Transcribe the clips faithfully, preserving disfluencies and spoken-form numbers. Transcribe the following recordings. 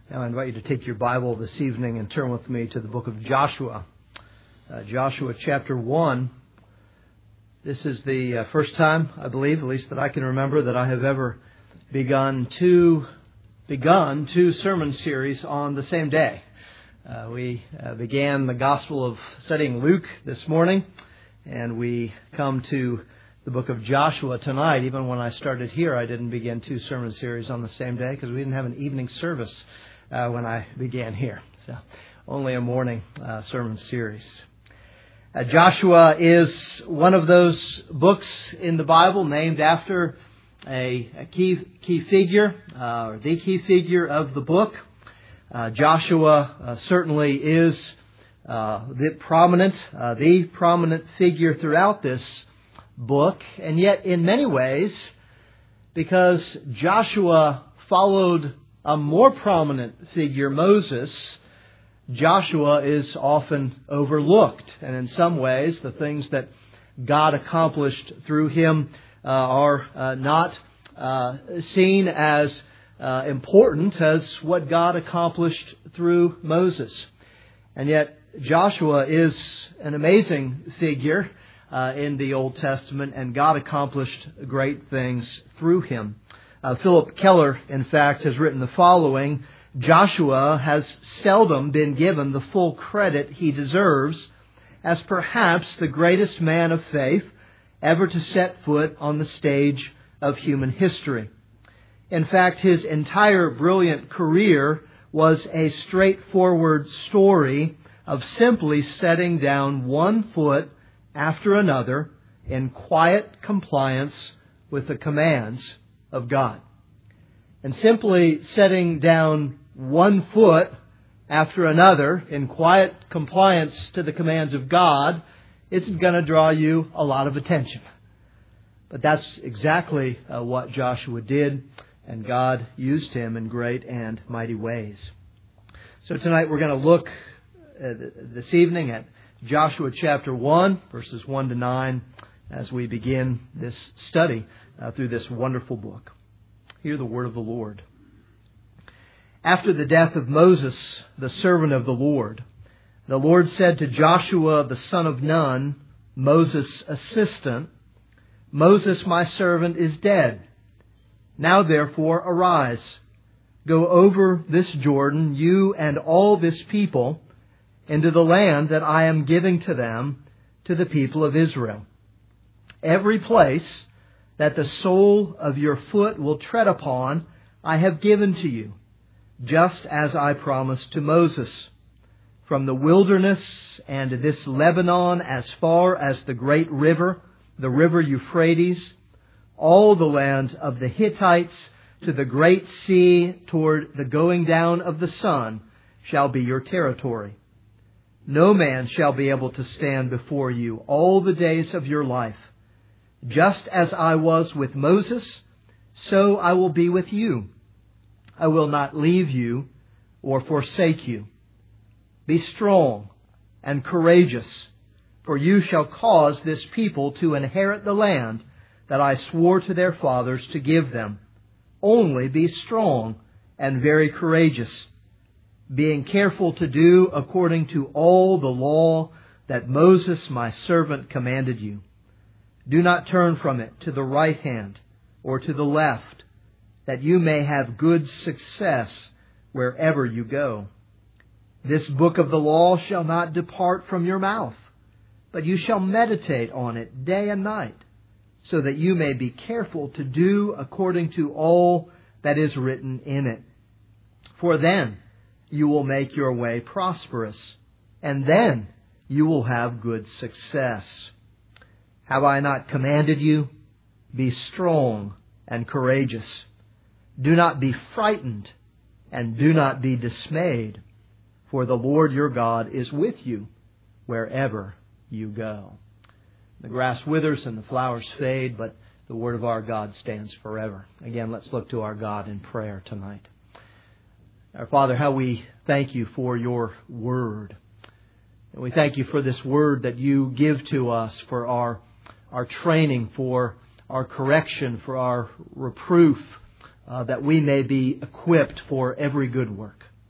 Now I invite you to take your Bible this evening and turn with me to the book of Joshua. Uh, Joshua chapter one. This is the uh, first time, I believe, at least that I can remember, that I have ever begun two, begun two sermon series on the same day. Uh, we uh, began the Gospel of studying Luke this morning, and we come to the book of Joshua tonight. Even when I started here, I didn't begin two sermon series on the same day because we didn't have an evening service uh, when I began here. So only a morning uh, sermon series. Uh, Joshua is one of those books in the Bible named after a, a key key figure, uh, or the key figure of the book. Uh, Joshua uh, certainly is uh, the prominent, uh, the prominent figure throughout this book, and yet in many ways, because Joshua followed a more prominent figure, Moses, Joshua is often overlooked. And in some ways, the things that God accomplished through him uh, are uh, not uh, seen as uh, important as what God accomplished through Moses. And yet, Joshua is an amazing figure uh, in the Old Testament, and God accomplished great things through him. Uh, Philip Keller, in fact, has written the following: Joshua has seldom been given the full credit he deserves as perhaps the greatest man of faith ever to set foot on the stage of human history. In fact, his entire brilliant career was a straightforward story of simply setting down one foot after another in quiet compliance with the commands of God. And simply setting down one foot after another in quiet compliance to the commands of God isn't going to draw you a lot of attention. But that's exactly uh, what Joshua did, and God used him in great and mighty ways. So tonight we're going to look uh, this evening at Joshua chapter one, verses one to nine, as we begin this study uh, through this wonderful book. Hear the word of the Lord. After the death of Moses, the servant of the Lord, the Lord said to Joshua the son of Nun, Moses' assistant, Moses my servant is dead. Now therefore arise, go over this Jordan, you and all this people, into the land that I am giving to them, to the people of Israel. Every place that the sole of your foot will tread upon, I have given to you, just as I promised to Moses. From the wilderness and this Lebanon as far as the great river, the river Euphrates, all the land of the Hittites to the great sea toward the going down of the sun shall be your territory. No man shall be able to stand before you all the days of your life. Just as I was with Moses, so I will be with you. I will not leave you or forsake you. Be strong and courageous, for you shall cause this people to inherit the land that I swore to their fathers to give them. Only be strong and very courageous, being careful to do according to all the law that Moses my servant commanded you. Do not turn from it to the right hand or to the left, that you may have good success wherever you go. This book of the law shall not depart from your mouth, but you shall meditate on it day and night, so that you may be careful to do according to all that is written in it. For then you will make your way prosperous, and then you will have good success. Have I not commanded you? Be strong and courageous. Do not be frightened, and do not be dismayed, for the Lord your God is with you wherever you go. The grass withers and the flowers fade, but the word of our God stands forever. Again, let's look to our God in prayer tonight. Our Father, how we thank you for your word. And we thank you for this word that you give to us for our our training, for our correction, for our reproof, uh, that we may be equipped for every good work.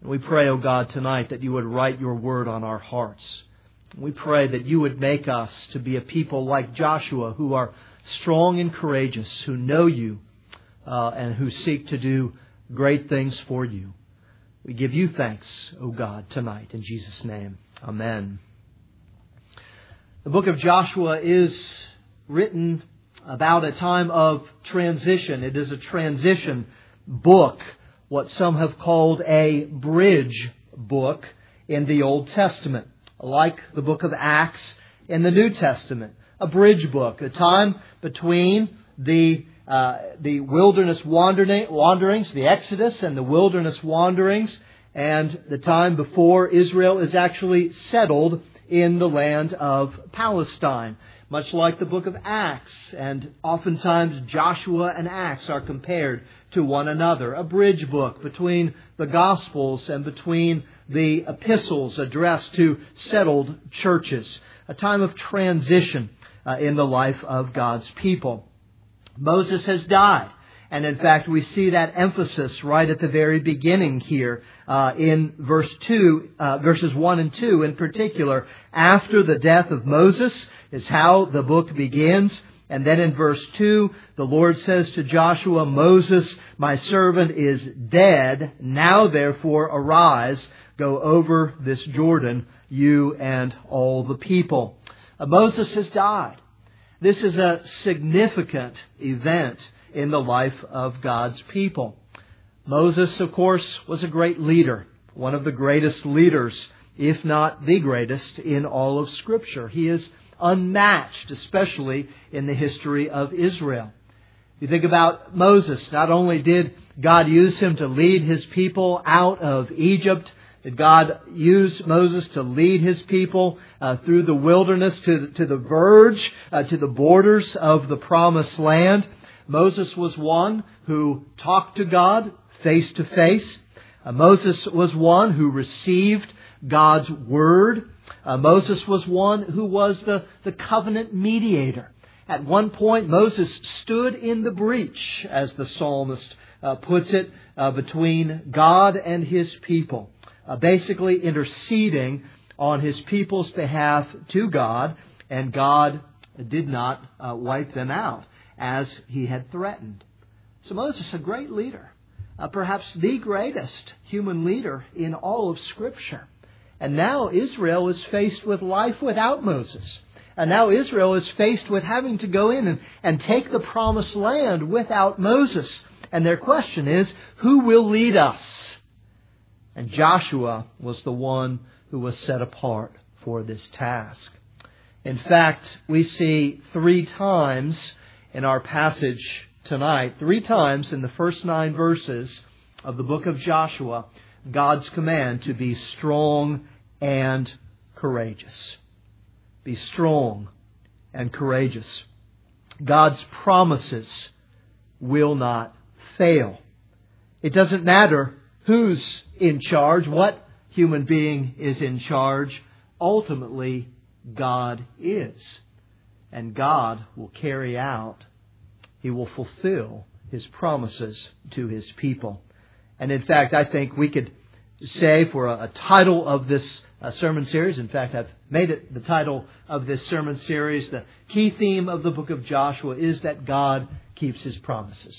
And we pray, O God, tonight that you would write your word on our hearts. We pray that you would make us to be a people like Joshua, who are strong and courageous, who know you, uh, and who seek to do great things for you. We give you thanks, O God, tonight. In Jesus' name, amen. The book of Joshua is written about a time of transition. It is a transition book, what some have called a bridge book in the Old Testament, like the book of Acts in the New Testament. A bridge book, a time between the uh, the wilderness wandering, wanderings, the Exodus and the wilderness wanderings, and the time before Israel is actually settled in the land of Palestine, much like the book of Acts. And oftentimes Joshua and Acts are compared to one another. A bridge book between the Gospels and between the epistles addressed to settled churches. A time of transition uh, in the life of God's people. Moses has died. And in fact, we see that emphasis right at the very beginning here uh, in verse two, uh, verses one and two in particular. After the death of Moses is how the book begins. And then in verse two, the Lord says to Joshua, Moses, my servant, is dead. Now therefore arise, go over this Jordan, you and all the people. Uh, Moses has died. This is a significant event in the life of God's people. Moses, of course, was a great leader, one of the greatest leaders, if not the greatest, in all of Scripture. He is unmatched, especially in the history of Israel. You think about Moses, not only did God use him to lead His people out of Egypt, did God use Moses to lead His people uh, through the wilderness to, to the verge, uh, to the borders of the Promised Land. Moses was one who talked to God face to face. Uh, Moses was one who received God's Word. Uh, Moses was one who was the, the covenant mediator. At one point, Moses stood in the breach, as the psalmist uh, puts it, uh, between God and His people. Uh, basically interceding on His people's behalf to God, and God did not uh, wipe them out as He had threatened. So Moses, a great leader, uh, perhaps the greatest human leader in all of Scripture. And now Israel is faced with life without Moses. And now Israel is faced with having to go in and, and take the promised land without Moses. And their question is, who will lead us? And Joshua was the one who was set apart for this task. In fact, we see three times in our passage tonight, three times in the first nine verses of the book of Joshua, God's command to be strong and courageous. Be strong and courageous. God's promises will not fail. It doesn't matter who's in charge, what human being is in charge. Ultimately, God is. And God will carry out, He will fulfill His promises to His people. And in fact, I think we could say for a, a title of this uh, sermon series, in fact, I've made it the title of this sermon series, the key theme of the book of Joshua is that God keeps His promises.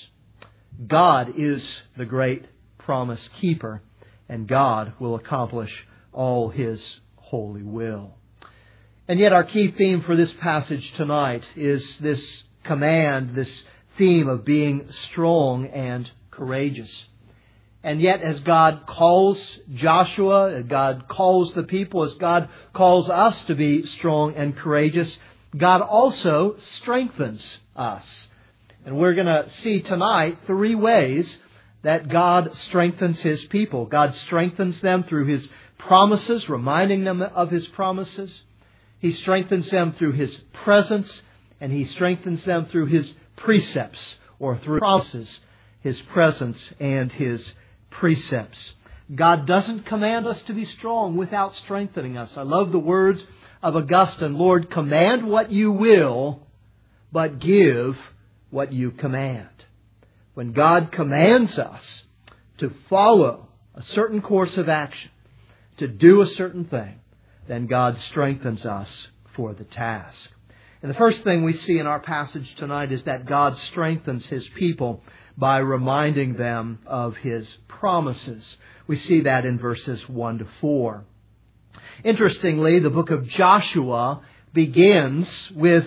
God is the great promise keeper, and God will accomplish all His holy will. And yet our key theme for this passage tonight is this command, this theme of being strong and courageous. And yet as God calls Joshua, as God calls the people, as God calls us to be strong and courageous, God also strengthens us. And we're going to see tonight three ways that God strengthens His people. God strengthens them through His promises, reminding them of His promises. He strengthens them through His presence, and He strengthens them through His precepts, or through promises, His presence, and His precepts. God doesn't command us to be strong without strengthening us. I love the words of Augustine, Lord, command what you will, but give what you command. When God commands us to follow a certain course of action, to do a certain thing, then God strengthens us for the task. And the first thing we see in our passage tonight is that God strengthens His people by reminding them of His promises. We see that in verses one to four. Interestingly, the book of Joshua begins with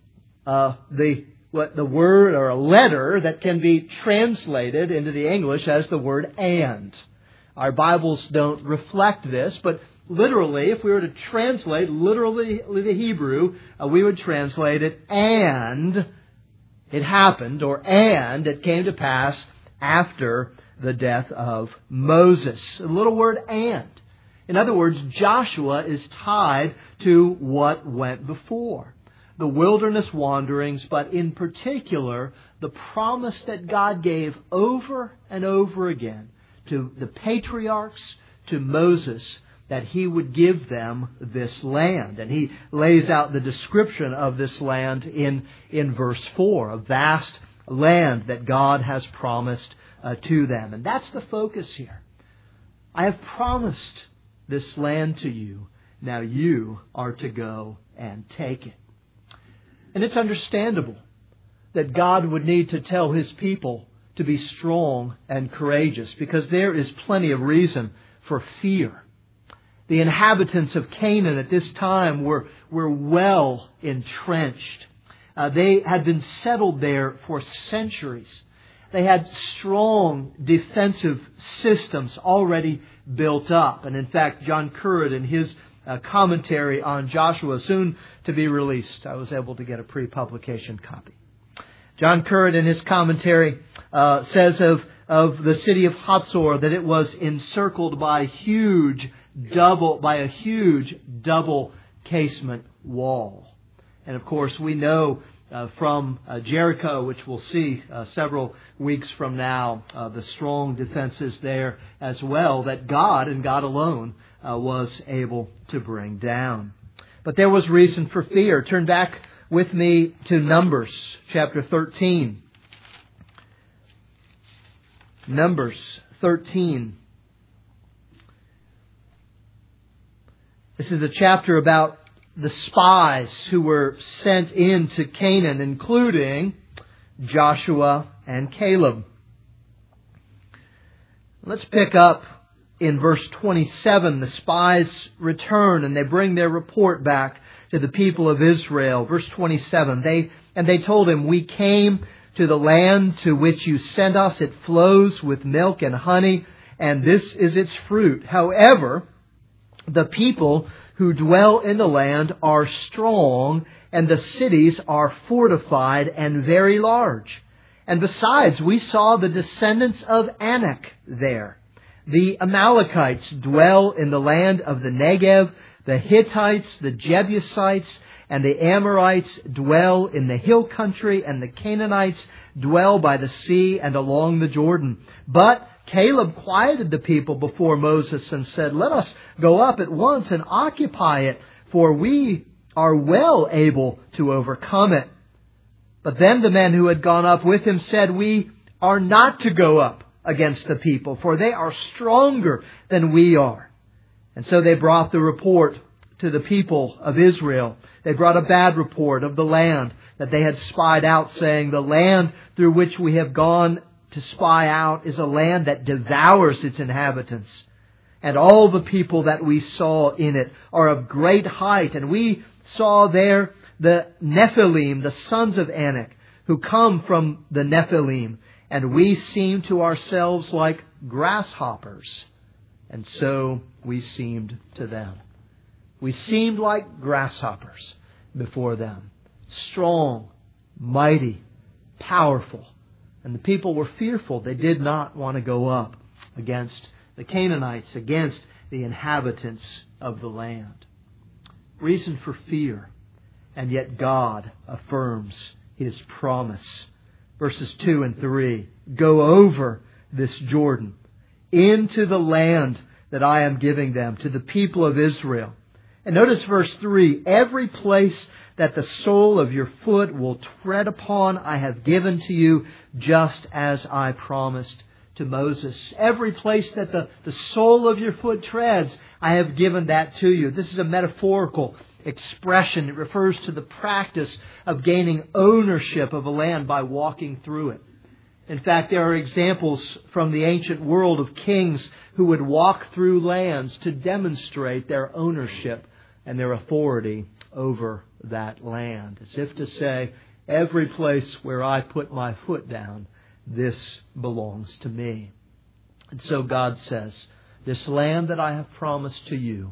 uh, the what the word or a letter that can be translated into the English as the word "and." Our Bibles don't reflect this, but literally, if we were to translate literally the Hebrew, uh, we would translate it "and it happened," or "and it came to pass after the death of Moses." The little word "and." In other words, Joshua is tied to what went before. The wilderness wanderings, but in particular, the promise that God gave over and over again to the patriarchs, to Moses, that He would give them this land. And He lays out the description of this land in, in verse four, a vast land that God has promised uh, to them. And that's the focus here. I have promised this land to you. Now you are to go and take it. And it's understandable that God would need to tell His people to be strong and courageous, because there is plenty of reason for fear. The inhabitants of Canaan at this time were, were well entrenched. Uh, they had been settled there for centuries. They had strong defensive systems already built up. And in fact, John Currid, in his uh, commentary on Joshua, soon to be released, I was able to get a pre-publication copy. John Currid, in his commentary, uh, says of, of the city of Hatzor that it was encircled by huge double by a huge double casement wall. And of course, we know uh, from uh, Jericho, which we'll see uh, several weeks from now, uh, the strong defenses there as well, that God and God alone uh, was able to bring down. But there was reason for fear. Turn back with me to Numbers chapter thirteen. Numbers thirteen. This is a chapter about the spies who were sent into Canaan, including Joshua and Caleb. Let's pick up in verse twenty-seven. The spies return and they bring their report back to the people of Israel. Verse twenty-seven. They and they told him, "We came to the land to which you sent us. It flows with milk and honey, and this is its fruit. However, the people who dwell in the land are strong, and the cities are fortified and very large. And besides, we saw the descendants of Anak there. The Amalekites dwell in the land of the Negev. The Hittites, the Jebusites, and the Amorites dwell in the hill country, and the Canaanites dwell by the sea and along the Jordan. But Caleb quieted the people before Moses and said, 'Let us go up at once and occupy it, for we are well able to overcome it.' But then the men who had gone up with him said, 'We are not to go up against the people, for they are stronger than we are.' And so they brought the report to the people of Israel. They brought a bad report of the land that they had spied out, saying, 'The land through which we have gone to spy out is a land that devours its inhabitants. And all the people that we saw in it are of great height. And we saw there the Nephilim, the sons of Anak, who come from the Nephilim. And we seemed to ourselves like grasshoppers. And so we seemed to them.'" We seemed like grasshoppers before them. Strong, mighty, powerful. And the people were fearful. They did not want to go up against the Canaanites, against the inhabitants of the land. Reason for fear. And yet God affirms His promise. Verses two and three. "Go over this Jordan into the land that I am giving them, to the people of Israel." And notice verse three. "Every place that the sole of your foot will tread upon, I have given to you, just as I promised to Moses. Every place that the, the sole of your foot treads, I have given that to you. This is a metaphorical expression. It refers to the practice of gaining ownership of a land by walking through it. In fact, there are examples from the ancient world of kings who would walk through lands to demonstrate their ownership and their authority over that land. As if to say, every place where I put my foot down, this belongs to me. And so God says, this land that I have promised to you,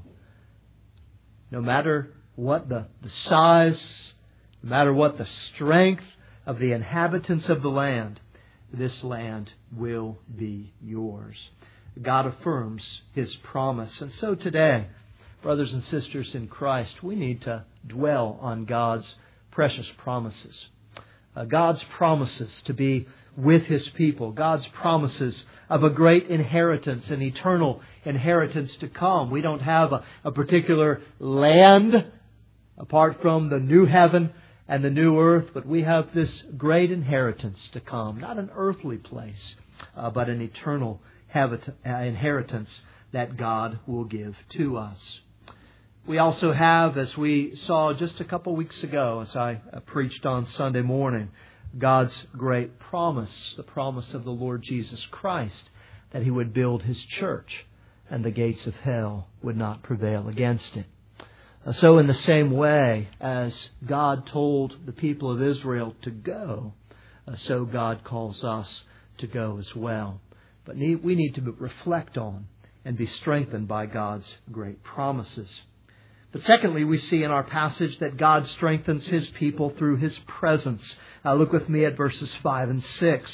no matter what the, the size, no matter what the strength of the inhabitants of the land, this land will be yours. God affirms His promise. And so today, brothers and sisters in Christ, we need to dwell on God's precious promises. Uh, God's promises to be with His people. God's promises of a great inheritance, an eternal inheritance to come. We don't have a, a particular land apart from the new heaven and the new earth, but we have this great inheritance to come. Not an earthly place, uh, but an eternal habit- uh, inheritance that God will give to us. We also have, as we saw just a couple weeks ago, as I uh, preached on Sunday morning, God's great promise, the promise of the Lord Jesus Christ, that He would build His church and the gates of hell would not prevail against it. So in the same way as God told the people of Israel to go, so God calls us to go as well. But we need to reflect on and be strengthened by God's great promises. But secondly, we see in our passage that God strengthens His people through His presence. Uh, look with me at verses five and six.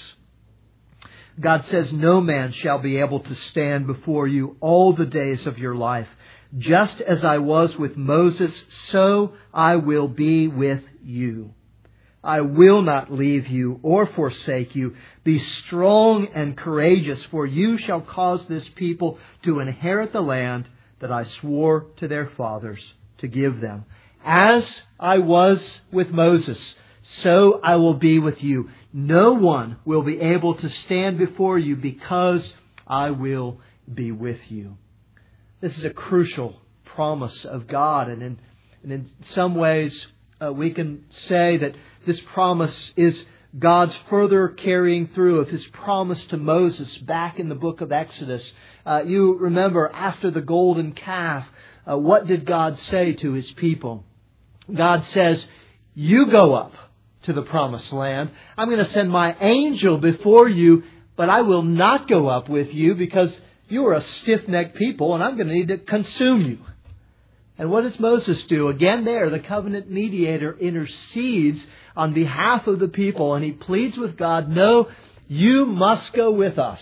God says, "No man shall be able to stand before you all the days of your life. Just as I was with Moses, so I will be with you. I will not leave you or forsake you. Be strong and courageous, for you shall cause this people to inherit the land that I swore to their fathers to give them. As I was with Moses, so I will be with you. No one will be able to stand before you because I will be with you." This is a crucial promise of God, and in, and in some ways uh, we can say that this promise is God's further carrying through of His promise to Moses back in the book of Exodus. Uh, you remember after the golden calf, uh, what did God say to His people? God says, "You go up to the promised land. I'm going to send my angel before you, but I will not go up with you because you are a stiff-necked people and I'm going to need to consume you." And what does Moses do? Again there, the covenant mediator intercedes on behalf of the people and he pleads with God, "No, you must go with us."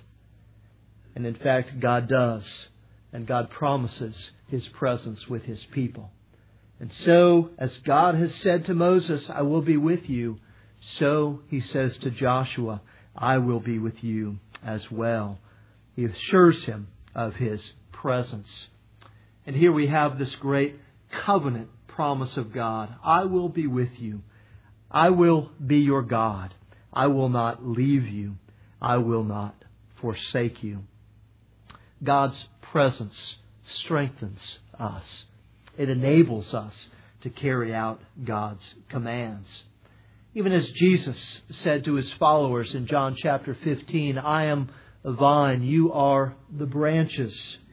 And in fact, God does. And God promises His presence with His people. And so, as God has said to Moses, "I will be with you," so He says to Joshua, "I will be with you as well." He assures him of His presence. And here we have this great covenant promise of God. "I will be with you. I will be your God. I will not leave you. I will not forsake you." God's presence strengthens us. It enables us to carry out God's commands. Even as Jesus said to His followers in John chapter fifteen, "I am the vine, you are the branches.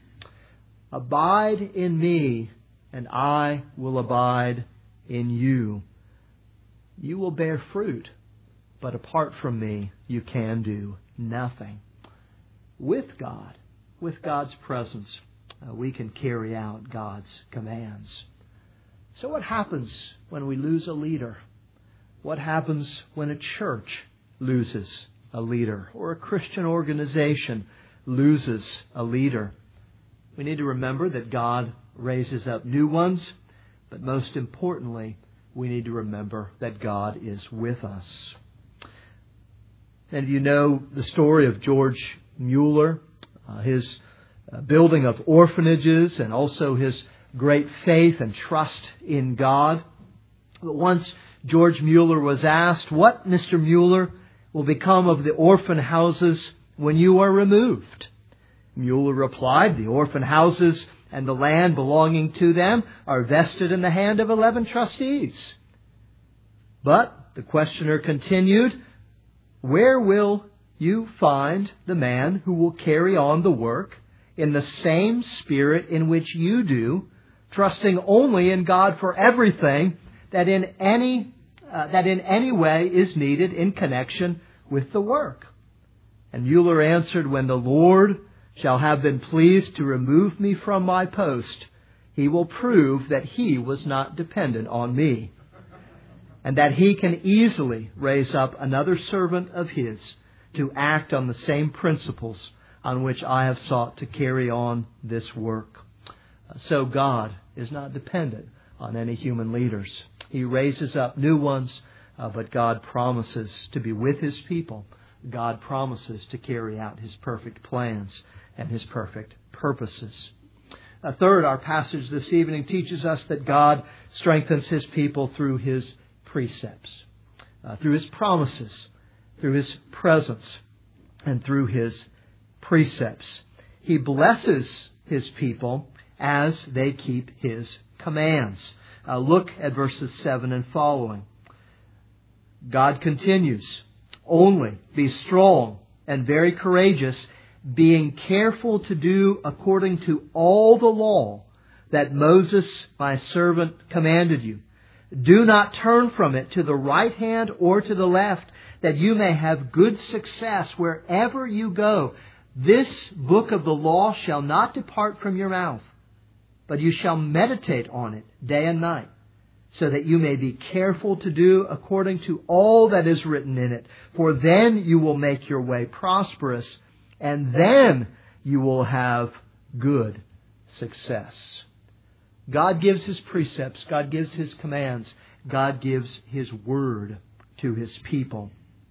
Abide in me, and I will abide in you. You will bear fruit, but apart from me, you can do nothing." With God, with God's presence, uh, we can carry out God's commands. So what happens when we lose a leader? What happens when a church loses a leader or a Christian organization loses a leader? We need to remember that God raises up new ones, but most importantly, we need to remember that God is with us. And you know the story of George Mueller, uh, his uh, building of orphanages and also his great faith and trust in God. But once George Mueller was asked, "What, Mister Mueller, will become of the orphan houses when you are removed?" Mueller replied, "The orphan houses and the land belonging to them are vested in the hand of eleven trustees." But the questioner continued, "Where will you find the man who will carry on the work in the same spirit in which you do, trusting only in God for everything that in any uh, that in any way is needed in connection with the work?" And Mueller answered, "When the Lord shall have been pleased to remove me from my post, He will prove that He was not dependent on me, and that He can easily raise up another servant of His to act on the same principles on which I have sought to carry on this work." So God is not dependent on any human leaders. He raises up new ones, uh, but God promises to be with His people. God promises to carry out His perfect plans and His perfect purposes. Uh, third, our passage this evening teaches us that God strengthens His people through His precepts, uh, through His promises, through His presence, and through His precepts. He blesses His people as they keep His commands. Uh, look at verses seven and following. God continues, "Only be strong and very courageous, being careful to do according to all the law that Moses, my servant, commanded you. Do not turn from it to the right hand or to the left, that you may have good success wherever you go. This book of the law shall not depart from your mouth, but you shall meditate on it day and night, so that you may be careful to do according to all that is written in it. For then you will make your way prosperous, and then you will have good success." God gives His precepts. God gives His commands. God gives His word to His people.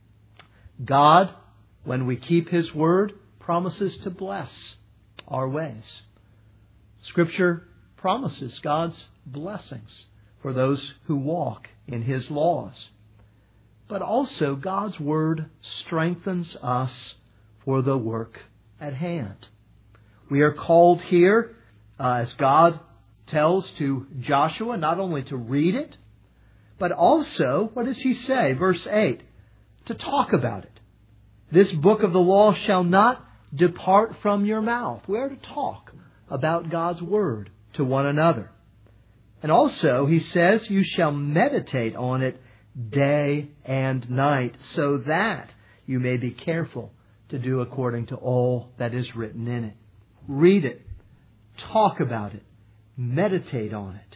God, when we keep His word, promises to bless our ways. Scripture promises God's blessings for those who walk in His laws. But also God's word strengthens us for the work at hand. We are called here, uh, as God tells to Joshua, not only to read it, but also, what does He say? Verse eight, to talk about it. "This book of the law shall not depart from your mouth." We are to talk about God's word to one another. And also, He says, "You shall meditate on it day and night, so that you may be careful to do according to all that is written in it." Read it. Talk about it. Meditate on it.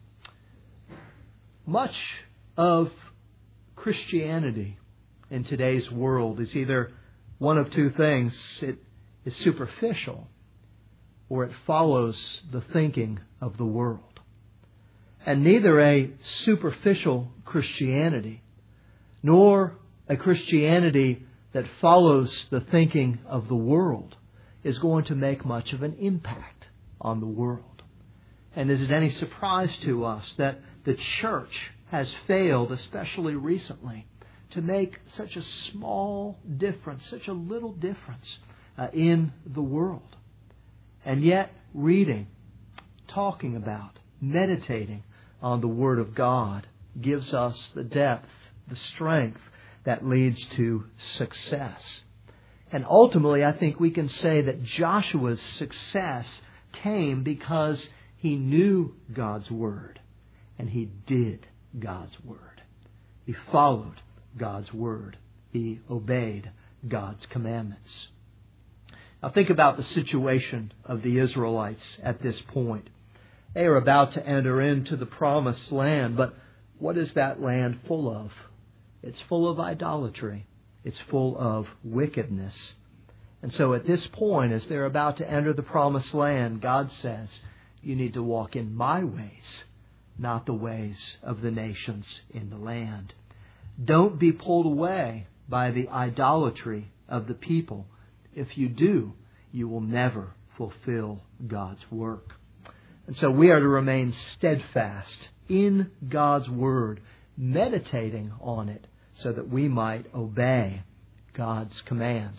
Much of Christianity in today's world is either one of two things. It is superficial, or it follows the thinking of the world. And neither a superficial Christianity nor a Christianity that follows the thinking of the world is going to make much of an impact on the world. And is it any surprise to us that the church has failed, especially recently, to make such a small difference, such a little difference uh, in the world? And yet, reading, talking about, meditating on the Word of God gives us the depth, the strength that leads to success. And ultimately, I think we can say that Joshua's success came because he knew God's Word and he did God's Word. He followed God's Word. He obeyed God's commandments. Now think about the situation of the Israelites at this point. They are about to enter into the promised land, but what is that land full of? It's full of idolatry. It's full of wickedness. And so at this point, as they're about to enter the promised land, God says, you need to walk in my ways, not the ways of the nations in the land. Don't be pulled away by the idolatry of the people. If you do, you will never fulfill God's work. And so we are to remain steadfast in God's Word, meditating on it so that we might obey God's commands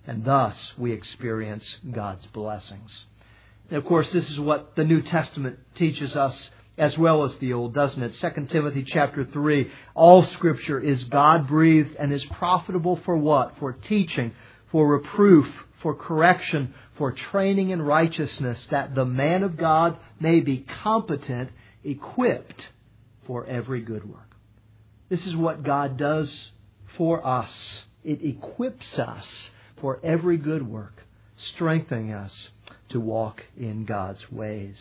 and thus we experience God's blessings. And of course, this is what the New Testament teaches us as well as the Old, doesn't it? Second Timothy chapter three, all Scripture is God-breathed and is profitable for what? For teaching, for reproof, for correction, for training in righteousness, that the man of God may be competent, equipped for every good work. This is what God does for us. It equips us for every good work, strengthening us to walk in God's ways.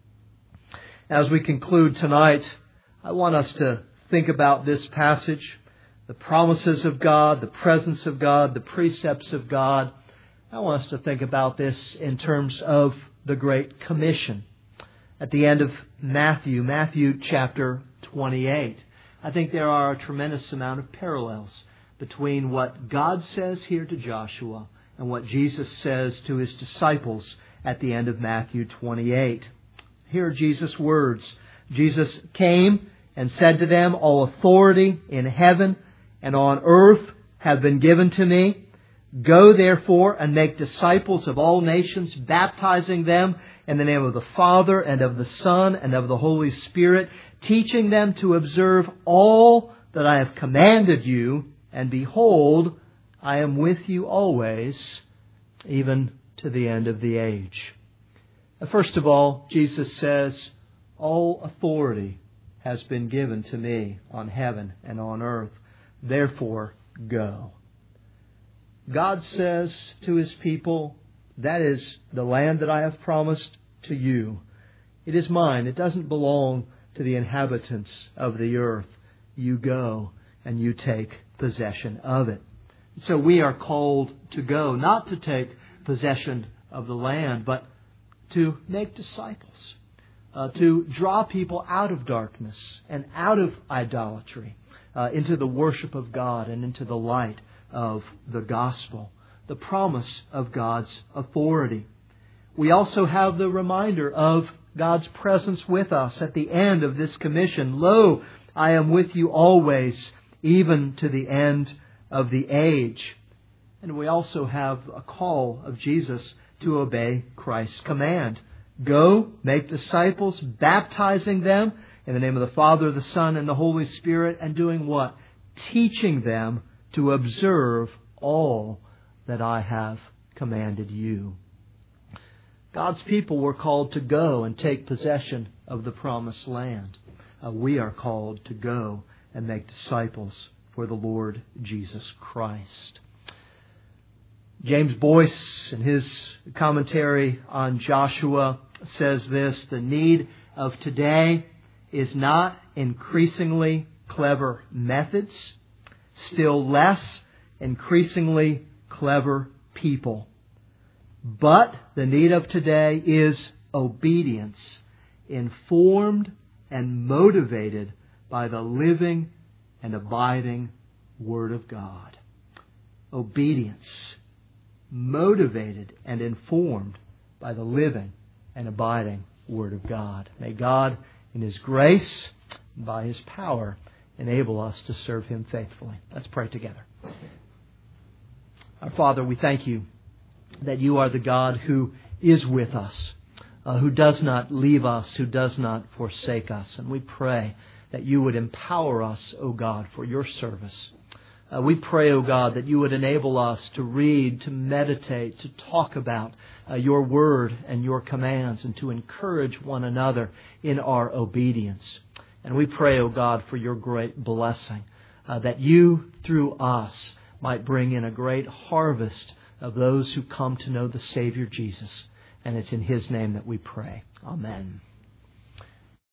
As we conclude tonight, I want us to think about this passage, the promises of God, the presence of God, the precepts of God. I want us to think about this in terms of the Great Commission. At the end of Matthew, Matthew chapter twenty-eight, I think there are a tremendous amount of parallels between what God says here to Joshua and what Jesus says to His disciples at the end of Matthew twenty-eight. Here are Jesus' words. Jesus came and said to them, all authority in heaven and on earth have been given to me. Go therefore and make disciples of all nations, baptizing them in the name of the Father and of the Son and of the Holy Spirit, teaching them to observe all that I have commanded you. And behold, I am with you always, even to the end of the age. First of all, Jesus says, all authority has been given to me on heaven and on earth. Therefore, go. God says to His people, that is the land that I have promised to you. It is mine. It doesn't belong to the inhabitants of the earth. You go and you take possession of it. So we are called to go, not to take possession of the land, but to make disciples, uh, to draw people out of darkness and out of idolatry, uh, into the worship of God and into the light of the gospel, the promise of God's authority. We also have the reminder of God's presence with us at the end of this commission. Lo, I am with you always, even to the end of the age. And we also have a call of Jesus to obey Christ's command. Go, make disciples, baptizing them in the name of the Father, the Son, and the Holy Spirit, and doing what? Teaching them to observe all that I have commanded you. God's people were called to go and take possession of the promised land. Uh, we are called to go and make disciples for the Lord Jesus Christ. James Boyce, in his commentary on Joshua, says this: the need of today is not increasingly clever methods, still less increasingly clever people. But the need of today is obedience, informed and motivated by the living and abiding Word of God. Obedience, motivated and informed by the living and abiding Word of God. May God, in His grace, and by His power, enable us to serve Him faithfully. Let's pray together. Our Father, we thank You that You are the God who is with us, uh, who does not leave us, who does not forsake us. And we pray that You would empower us, O God, for Your service. Uh, we pray, O God, that You would enable us to read, to meditate, to talk about uh, Your Word and Your commands, and to encourage one another in our obedience. And we pray, O God, for Your great blessing, uh, that You, through us, might bring in a great harvest of those who come to know the Savior Jesus. And it's in His name that we pray. Amen.